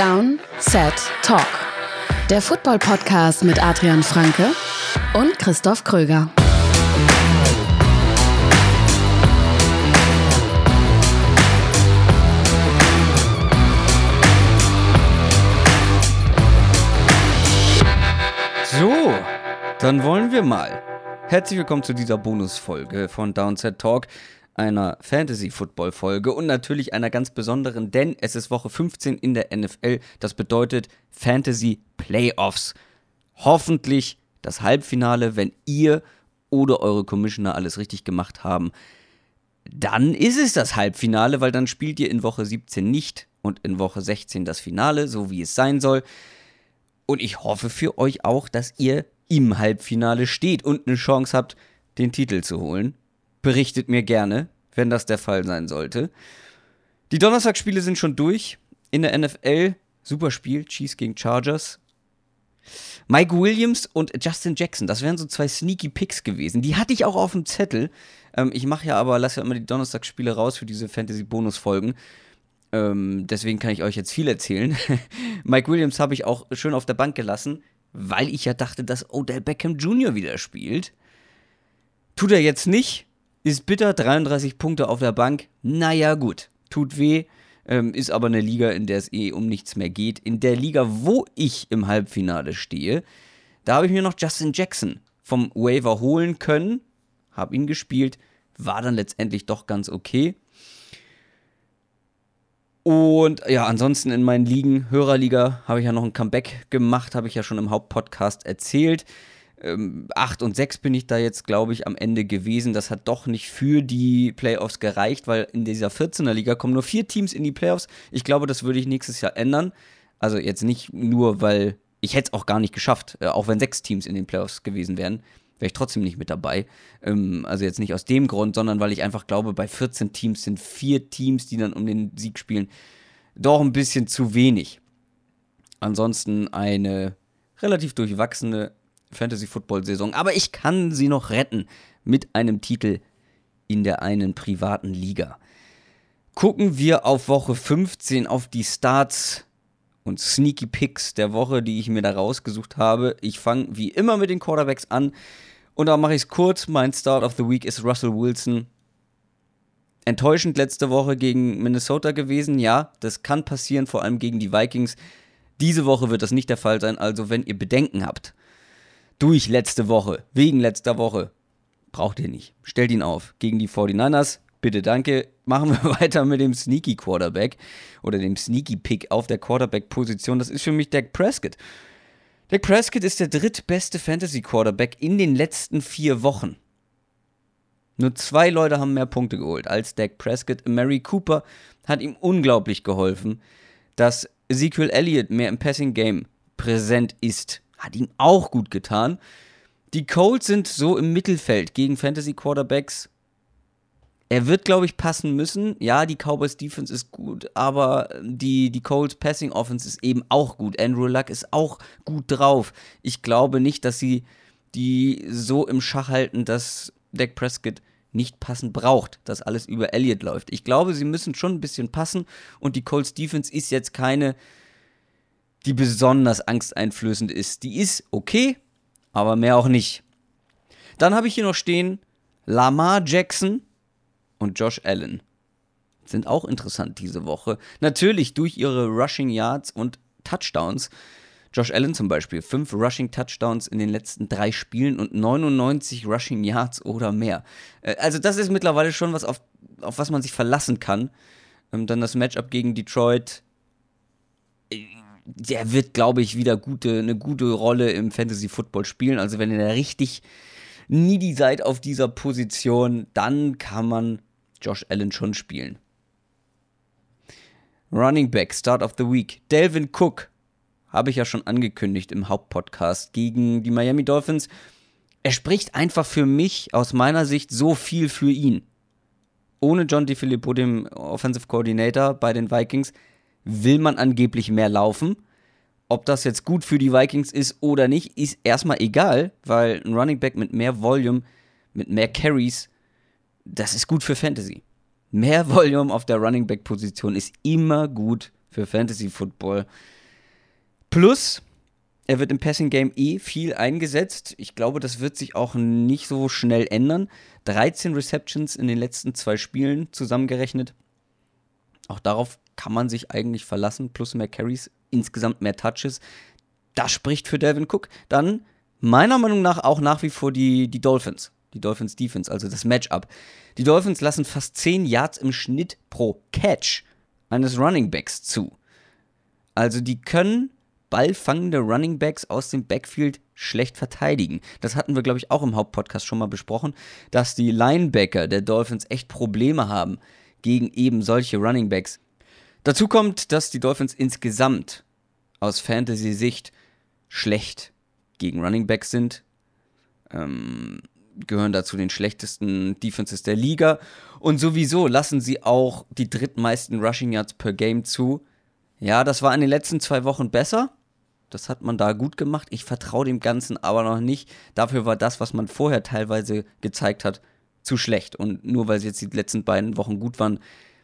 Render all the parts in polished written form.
Down, Set, Talk. Der Football-Podcast mit Adrian Franke und Christoph Kröger. So, dann wollen wir mal. Herzlich willkommen zu dieser Bonusfolge von Downset Talk, einer Fantasy-Football-Folge und natürlich einer ganz besonderen, denn es ist Woche 15 in der NFL. Das bedeutet Fantasy-Playoffs. Hoffentlich das Halbfinale, wenn ihr oder eure Commissioner alles richtig gemacht haben. Dann ist es das Halbfinale, weil dann spielt ihr in Woche 17 nicht und in Woche 16 das Finale, so wie es sein soll. Und ich hoffe für euch auch, dass ihr im Halbfinale steht und eine Chance habt, den Titel zu holen. Berichtet mir gerne, wenn das der Fall sein sollte. Die Donnerstagsspiele sind schon durch. In der NFL, super Spiel, Chiefs gegen Chargers. Mike Williams und Justin Jackson, das wären so zwei sneaky Picks gewesen. Die hatte ich auch auf dem Zettel. Ich lasse ja immer die Donnerstagsspiele raus für diese Fantasy-Bonus-Folgen. Deswegen kann ich euch jetzt viel erzählen. Mike Williams habe ich auch schön auf der Bank gelassen, weil ich ja dachte, dass Odell Beckham Jr. wieder spielt. Tut er jetzt nicht. Ist bitter, 33 Punkte auf der Bank. Naja, gut, tut weh. Ist aber eine Liga, in der es um nichts mehr geht. In der Liga, wo ich im Halbfinale stehe, da habe ich mir noch Justin Jackson vom Waiver holen können. Habe ihn gespielt. War dann letztendlich doch ganz okay. Und ja, ansonsten in meinen Ligen, Hörerliga, habe ich ja noch ein Comeback gemacht, habe ich ja schon im Hauptpodcast erzählt. 8 und 6 bin ich da jetzt, glaube ich, am Ende gewesen. Das hat doch nicht für die Playoffs gereicht, weil in dieser 14er Liga kommen nur 4 Teams in die Playoffs. Ich glaube, das würde ich nächstes Jahr ändern. Also jetzt nicht nur, weil ich hätte es auch gar nicht geschafft, auch wenn 6 Teams in den Playoffs gewesen wären, wäre ich trotzdem nicht mit dabei. Also jetzt nicht aus dem Grund, sondern weil ich einfach glaube, bei 14 Teams sind 4 Teams, die dann um den Sieg spielen, doch ein bisschen zu wenig. Ansonsten eine relativ durchwachsene Fantasy-Football-Saison, aber ich kann sie noch retten mit einem Titel in der einen privaten Liga. Gucken wir auf Woche 15 auf die Starts und Sneaky Picks der Woche, die ich mir da rausgesucht habe. Ich fange wie immer mit den Quarterbacks an und da mache ich es kurz. Mein Start of the Week ist Russell Wilson. Enttäuschend letzte Woche gegen Minnesota gewesen. Ja, das kann passieren, vor allem gegen die Vikings. Diese Woche wird das nicht der Fall sein, also wenn ihr Bedenken habt, wegen letzter Woche, braucht ihr nicht. Stellt ihn auf. Gegen die 49ers, bitte danke. Machen wir weiter mit dem Sneaky Quarterback oder dem Sneaky Pick auf der Quarterback-Position. Das ist für mich Dak Prescott. Dak Prescott ist der drittbeste Fantasy-Quarterback in den letzten 4 Wochen. Nur 2 Leute haben mehr Punkte geholt als Dak Prescott. Mary Cooper hat ihm unglaublich geholfen, dass Ezekiel Elliott mehr im Passing-Game präsent ist. Hat ihm auch gut getan. Die Colts sind so im Mittelfeld gegen Fantasy-Quarterbacks. Er wird, glaube ich, passen müssen. Ja, die Cowboys Defense ist gut, aber die Colts Passing Offense ist eben auch gut. Andrew Luck ist auch gut drauf. Ich glaube nicht, dass sie die so im Schach halten, dass Dak Prescott nicht passend braucht, dass alles über Elliott läuft. Ich glaube, sie müssen schon ein bisschen passen und die Colts Defense ist jetzt keine, die besonders angsteinflößend ist. Die ist okay, aber mehr auch nicht. Dann habe ich hier noch stehen Lamar Jackson und Josh Allen. Sind auch interessant diese Woche. Natürlich durch ihre Rushing Yards und Touchdowns. Josh Allen zum Beispiel, 5 Rushing Touchdowns in den letzten 3 Spielen und 99 Rushing Yards oder mehr. Also das ist mittlerweile schon was, auf was man sich verlassen kann. Dann das Matchup gegen Detroit. Der wird, glaube ich, wieder eine gute Rolle im Fantasy-Football spielen. Also wenn ihr da richtig needy seid auf dieser Position, dann kann man Josh Allen schon spielen. Running Back, Start of the Week. Dalvin Cook, habe ich ja schon angekündigt im Hauptpodcast gegen die Miami Dolphins. Er spricht einfach für mich, aus meiner Sicht, so viel für ihn. Ohne John DeFilippo, dem Offensive Coordinator bei den Vikings, will man angeblich mehr laufen. Ob das jetzt gut für die Vikings ist oder nicht, ist erstmal egal, weil ein Running Back mit mehr Volume, mit mehr Carries, das ist gut für Fantasy. Mehr Volume auf der Running Back Position ist immer gut für Fantasy Football. Plus, er wird im Passing Game viel eingesetzt. Ich glaube, das wird sich auch nicht so schnell ändern. 13 Receptions in den letzten 2 Spielen zusammengerechnet. Auch darauf kann man sich eigentlich verlassen. Plus mehr Carries, insgesamt mehr Touches. Das spricht für Dalvin Cook. Dann meiner Meinung nach auch nach wie vor die Dolphins. Die Dolphins Defense, also das Matchup. Die Dolphins lassen fast 10 Yards im Schnitt pro Catch eines Running Backs zu. Also die können ballfangende Running Backs aus dem Backfield schlecht verteidigen. Das hatten wir, glaube ich, auch im Hauptpodcast schon mal besprochen, dass die Linebacker der Dolphins echt Probleme haben gegen eben solche Running Backs. Dazu kommt, dass die Dolphins insgesamt aus Fantasy-Sicht schlecht gegen Running Backs sind. Gehören dazu den schlechtesten Defenses der Liga. Und sowieso lassen sie auch die drittmeisten Rushing Yards per Game zu. Ja, das war in den letzten 2 Wochen besser. Das hat man da gut gemacht. Ich vertraue dem Ganzen aber noch nicht. Dafür war das, was man vorher teilweise gezeigt hat, zu schlecht. Und nur weil sie jetzt die letzten beiden Wochen gut waren,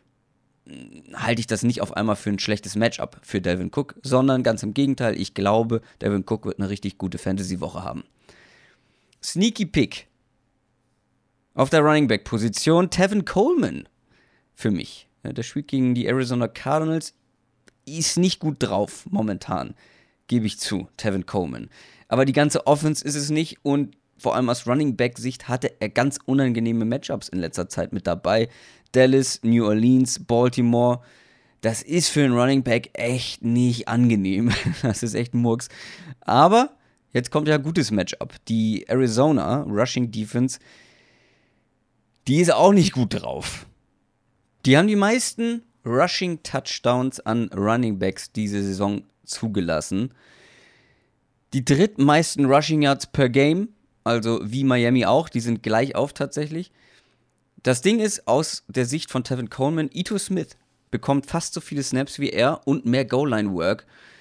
halte ich das nicht auf einmal für ein schlechtes Matchup für Dalvin Cook, sondern ganz im Gegenteil, ich glaube, Dalvin Cook wird eine richtig gute Fantasy-Woche haben. Sneaky Pick auf der Running Back Position, Tevin Coleman für mich. Ja, der spielt gegen die Arizona Cardinals, ist nicht gut drauf momentan, gebe ich zu, Tevin Coleman. Aber die ganze Offense ist es nicht und vor allem aus Running Back Sicht hatte er ganz unangenehme Matchups in letzter Zeit mit dabei. Dallas, New Orleans, Baltimore. Das ist für einen Running Back echt nicht angenehm. Das ist echt ein Murks. Aber jetzt kommt ja ein gutes Matchup. Die Arizona Rushing Defense, die ist auch nicht gut drauf. Die haben die meisten Rushing Touchdowns an Running Backs diese Saison zugelassen. Die drittmeisten Rushing Yards per Game, also wie Miami auch, die sind gleich auf tatsächlich. Das Ding ist, aus der Sicht von Tevin Coleman, Ito Smith bekommt fast so viele Snaps wie er und mehr Goal-Line-Work.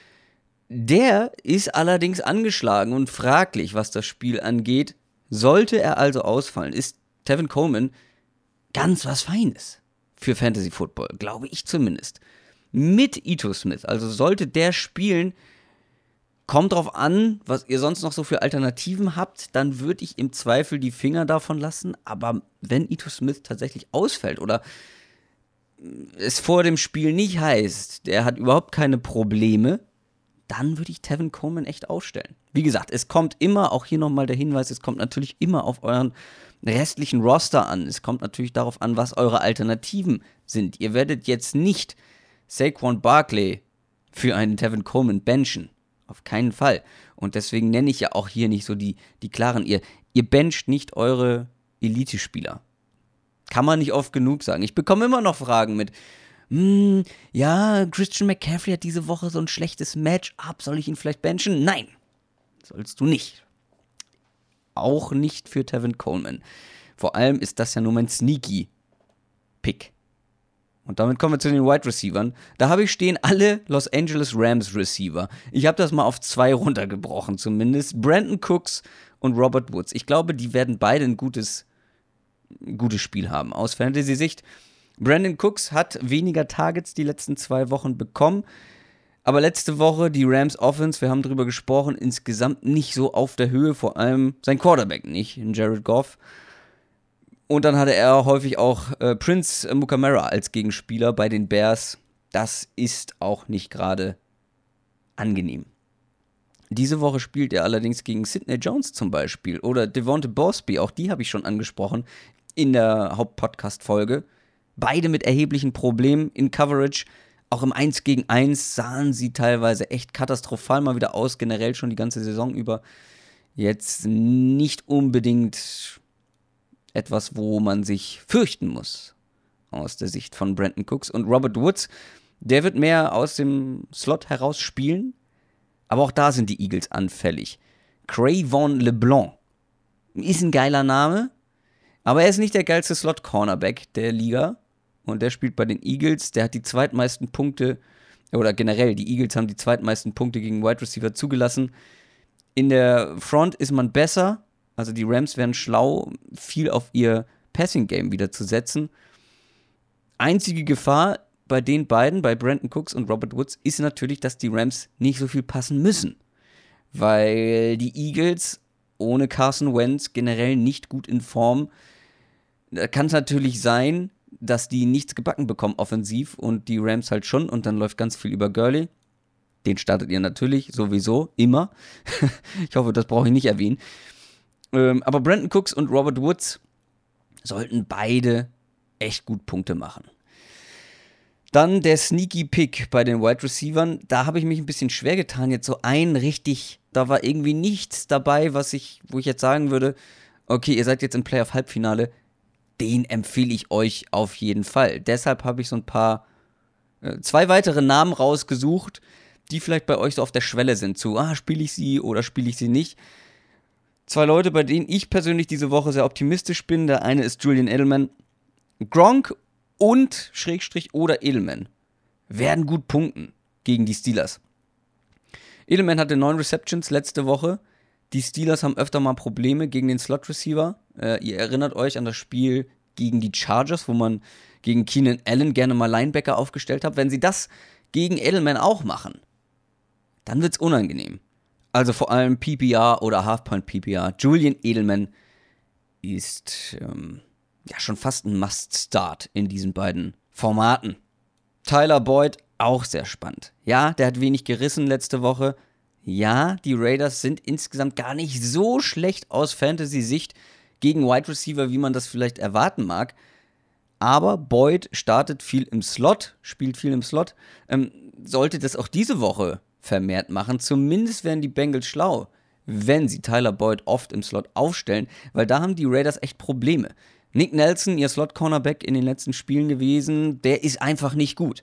Der ist allerdings angeschlagen und fraglich, was das Spiel angeht. Sollte er also ausfallen, ist Tevin Coleman ganz was Feines für Fantasy Football, glaube ich zumindest. Mit Ito Smith, also sollte der spielen, kommt drauf an, was ihr sonst noch so für Alternativen habt, dann würde ich im Zweifel die Finger davon lassen. Aber wenn Ito Smith tatsächlich ausfällt oder es vor dem Spiel nicht heißt, der hat überhaupt keine Probleme, dann würde ich Tevin Coleman echt ausstellen. Wie gesagt, es kommt immer, auch hier nochmal der Hinweis, es kommt natürlich immer auf euren restlichen Roster an. Es kommt natürlich darauf an, was eure Alternativen sind. Ihr werdet jetzt nicht Saquon Barkley für einen Tevin Coleman benchen. Auf keinen Fall. Und deswegen nenne ich ja auch hier nicht so die klaren. Ihr bencht nicht eure Elite-Spieler. Kann man nicht oft genug sagen. Ich bekomme immer noch Fragen mit, ja, Christian McCaffrey hat diese Woche so ein schlechtes Matchup. Soll ich ihn vielleicht benchen? Nein, sollst du nicht. Auch nicht für Tevin Coleman. Vor allem ist das ja nur mein Sneaky-Pick. Und damit kommen wir zu den Wide Receivern. Da habe ich stehen alle Los Angeles Rams Receiver. Ich habe das mal auf 2 runtergebrochen zumindest. Brandon Cooks und Robert Woods. Ich glaube, die werden beide ein gutes Spiel haben. Aus Fantasy-Sicht. Brandon Cooks hat weniger Targets die letzten 2 Wochen bekommen. Aber letzte Woche die Rams Offense, wir haben drüber gesprochen, insgesamt nicht so auf der Höhe. Vor allem sein Quarterback nicht, Jared Goff. Und dann hatte er häufig auch Prince Mukamara als Gegenspieler bei den Bears. Das ist auch nicht gerade angenehm. Diese Woche spielt er allerdings gegen Sidney Jones zum Beispiel oder Devontae Bosby. Auch die habe ich schon angesprochen in der Hauptpodcast-Folge. Beide mit erheblichen Problemen in Coverage. Auch im 1 gegen 1 sahen sie teilweise echt katastrophal mal wieder aus. Generell schon die ganze Saison über. Jetzt nicht unbedingt etwas, wo man sich fürchten muss, aus der Sicht von Brandon Cooks. Und Robert Woods, der wird mehr aus dem Slot heraus spielen, aber auch da sind die Eagles anfällig. Crayvon LeBlanc ist ein geiler Name, aber er ist nicht der geilste Slot-Cornerback der Liga und der spielt bei den Eagles, der hat die zweitmeisten Punkte, oder generell, die Eagles haben die zweitmeisten Punkte gegen Wide Receiver zugelassen. In der Front ist man besser. Also die Rams wären schlau, viel auf ihr Passing-Game wieder zu setzen. Einzige Gefahr bei den beiden, bei Brandon Cooks und Robert Woods, ist natürlich, dass die Rams nicht so viel passen müssen. Weil die Eagles ohne Carson Wentz generell nicht gut in Form. Da kann es natürlich sein, dass die nichts gebacken bekommen offensiv und die Rams halt schon und dann läuft ganz viel über Gurley. Den startet ihr natürlich sowieso immer. Ich hoffe, das brauche ich nicht erwähnen. Aber Brandon Cooks und Robert Woods sollten beide echt gut Punkte machen. Dann der Sneaky Pick bei den Wide Receivern. Da habe ich mich ein bisschen schwer getan. Jetzt so da war irgendwie nichts dabei, wo ich jetzt sagen würde, okay, ihr seid jetzt im Playoff-Halbfinale. Den empfehle ich euch auf jeden Fall. Deshalb habe ich so zwei weitere Namen rausgesucht, die vielleicht bei euch so auf der Schwelle sind zu, spiele ich sie oder spiele ich sie nicht. Zwei Leute, bei denen ich persönlich diese Woche sehr optimistisch bin. Der eine ist Julian Edelman. Gronk und oder Edelman werden gut punkten gegen die Steelers. Edelman hatte 9 Receptions letzte Woche. Die Steelers haben öfter mal Probleme gegen den Slot-Receiver. Ihr erinnert euch an das Spiel gegen die Chargers, wo man gegen Keenan Allen gerne mal Linebacker aufgestellt hat. Wenn sie das gegen Edelman auch machen, dann wird's unangenehm. Also vor allem PPR oder Half-Point PPR. Julian Edelman ist schon fast ein Must-Start in diesen beiden Formaten. Tyler Boyd, auch sehr spannend. Ja, der hat wenig gerissen letzte Woche. Ja, die Raiders sind insgesamt gar nicht so schlecht aus Fantasy-Sicht gegen Wide Receiver, wie man das vielleicht erwarten mag. Aber Boyd startet viel im Slot, spielt viel im Slot. Sollte das auch diese Woche vermehrt machen. Zumindest wären die Bengals schlau, wenn sie Tyler Boyd oft im Slot aufstellen, weil da haben die Raiders echt Probleme. Nick Nelson, ihr Slot-Cornerback in den letzten Spielen gewesen, der ist einfach nicht gut.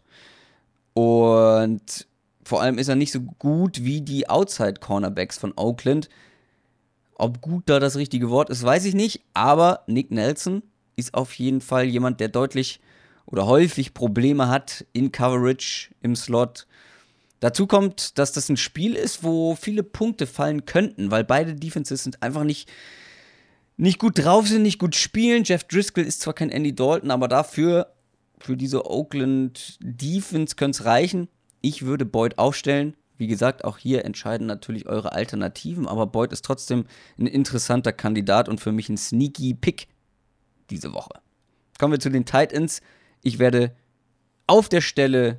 Und vor allem ist er nicht so gut wie die Outside-Cornerbacks von Oakland. Ob gut da das richtige Wort ist, weiß ich nicht. Aber Nick Nelson ist auf jeden Fall jemand, der deutlich oder häufig Probleme hat in Coverage, im Slot. Dazu kommt, dass das ein Spiel ist, wo viele Punkte fallen könnten, weil beide Defenses sind einfach nicht gut drauf sind, nicht gut spielen. Jeff Driscoll ist zwar kein Andy Dalton, aber dafür, für diese Oakland Defense könnte es reichen. Ich würde Boyd aufstellen. Wie gesagt, auch hier entscheiden natürlich eure Alternativen, aber Boyd ist trotzdem ein interessanter Kandidat und für mich ein sneaky Pick diese Woche. Kommen wir zu den Tight Ends. Ich werde auf der Stelle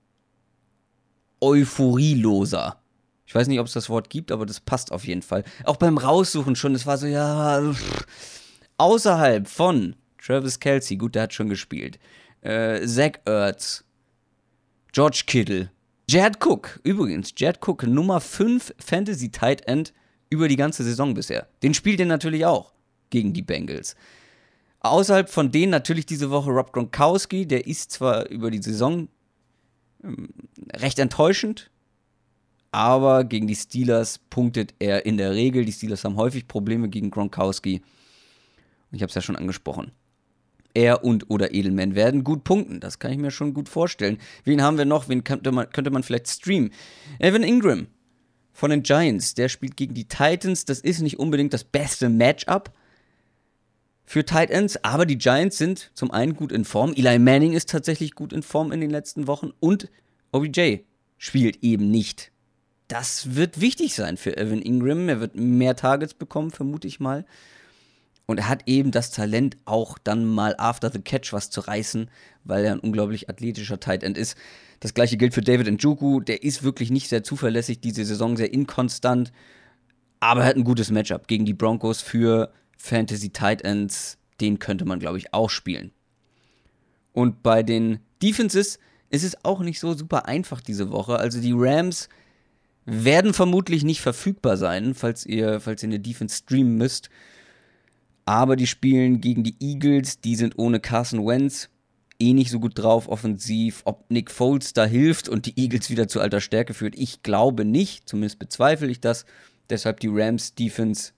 euphorieloser. Ich weiß nicht, ob es das Wort gibt, aber das passt auf jeden Fall. Auch beim Raussuchen schon, es war so, außerhalb von Travis Kelce, gut, der hat schon gespielt, Zach Ertz, George Kittle, Jared Cook, Nummer 5 Fantasy Tight End über die ganze Saison bisher. Den spielt er natürlich auch gegen die Bengals. Außerhalb von denen natürlich diese Woche Rob Gronkowski, der ist zwar über die Saison recht enttäuschend, aber gegen die Steelers punktet er in der Regel. Die Steelers haben häufig Probleme gegen Gronkowski. Ich habe es ja schon angesprochen. Er oder Edelman werden gut punkten. Das kann ich mir schon gut vorstellen. Wen haben wir noch? Wen könnte man vielleicht streamen? Evan Ingram von den Giants. Der spielt gegen die Titans. Das ist nicht unbedingt das beste Matchup für Tight Ends, aber die Giants sind zum einen gut in Form. Eli Manning ist tatsächlich gut in Form in den letzten Wochen und OBJ spielt eben nicht. Das wird wichtig sein für Evan Ingram. Er wird mehr Targets bekommen, vermute ich mal. Und er hat eben das Talent, auch dann mal after the catch was zu reißen, weil er ein unglaublich athletischer Tight End ist. Das gleiche gilt für David Njoku. Der ist wirklich nicht sehr zuverlässig diese Saison, sehr inkonstant. Aber er hat ein gutes Matchup gegen die Broncos für Fantasy Tight Ends. Den könnte man, glaube ich, auch spielen. Und bei den Defenses ist es auch nicht so super einfach diese Woche. Also die Rams werden vermutlich nicht verfügbar sein, falls ihr eine Defense streamen müsst. Aber die spielen gegen die Eagles, die sind ohne Carson Wentz nicht so gut drauf offensiv. Ob Nick Foles da hilft und die Eagles wieder zu alter Stärke führt, ich glaube nicht. Zumindest bezweifle ich das. Deshalb die Rams Defense,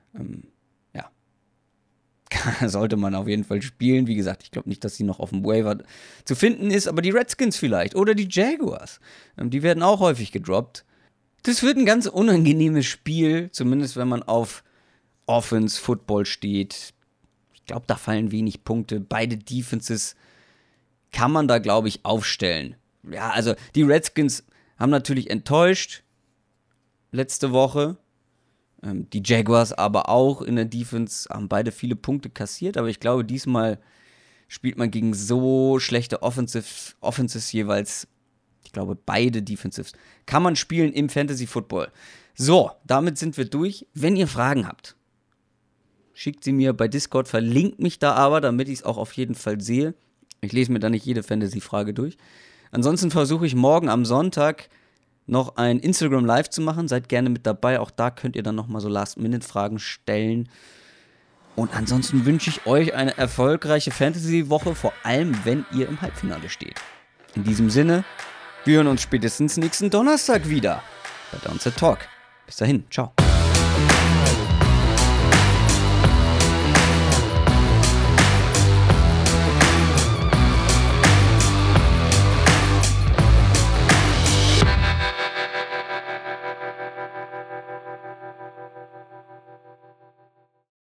sollte man auf jeden Fall spielen. Wie gesagt, ich glaube nicht, dass sie noch auf dem Waiver zu finden ist, aber die Redskins vielleicht oder die Jaguars, die werden auch häufig gedroppt. Das wird ein ganz unangenehmes Spiel, zumindest wenn man auf Offense, Football steht. Ich glaube, da fallen wenig Punkte. Beide Defenses kann man da, glaube ich, aufstellen. Ja, also die Redskins haben natürlich enttäuscht letzte Woche. Die Jaguars aber auch in der Defense haben beide viele Punkte kassiert, aber ich glaube, diesmal spielt man gegen so schlechte Offenses jeweils. Ich glaube, beide Defensives kann man spielen im Fantasy Football. So, damit sind wir durch. Wenn ihr Fragen habt, schickt sie mir bei Discord, verlinkt mich da aber, damit ich es auch auf jeden Fall sehe. Ich lese mir da nicht jede Fantasy-Frage durch. Ansonsten versuche ich morgen am Sonntag noch ein Instagram Live zu machen. Seid gerne mit dabei. Auch da könnt ihr dann nochmal so Last-Minute-Fragen stellen. Und ansonsten wünsche ich euch eine erfolgreiche Fantasy-Woche, vor allem wenn ihr im Halbfinale steht. In diesem Sinne, wir hören uns spätestens nächsten Donnerstag wieder bei Downset Talk. Bis dahin, ciao.